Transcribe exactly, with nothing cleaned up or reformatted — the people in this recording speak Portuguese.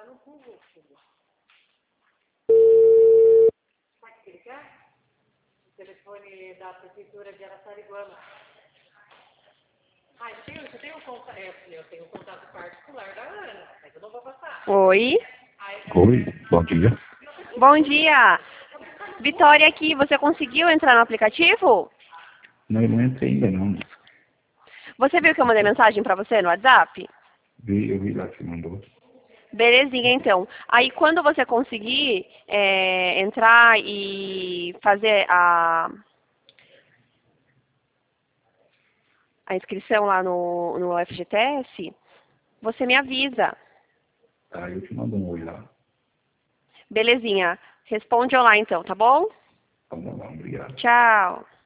tá no Google, filho. Sabe o que ele quer? O telefone da prefeitura de Araçariguama. Ah, eu tenho, eu tenho um contato, é, eu tenho um contato particular da Ana, mas eu não vou passar. Oi. Oi, bom dia. Bom dia. Vitória aqui, você conseguiu entrar no aplicativo? Não, eu não entrei ainda não. Você viu que eu mandei mensagem pra você no WhatsApp? Vi, eu vi lá que você mandou. Belezinha, então. Aí, quando você conseguir é, entrar e fazer a, a inscrição lá no, no F G T S, você me avisa. Tá, eu te mando um oi lá. Belezinha. Responde lá, então, tá bom? Tá bom, obrigado. Tchau.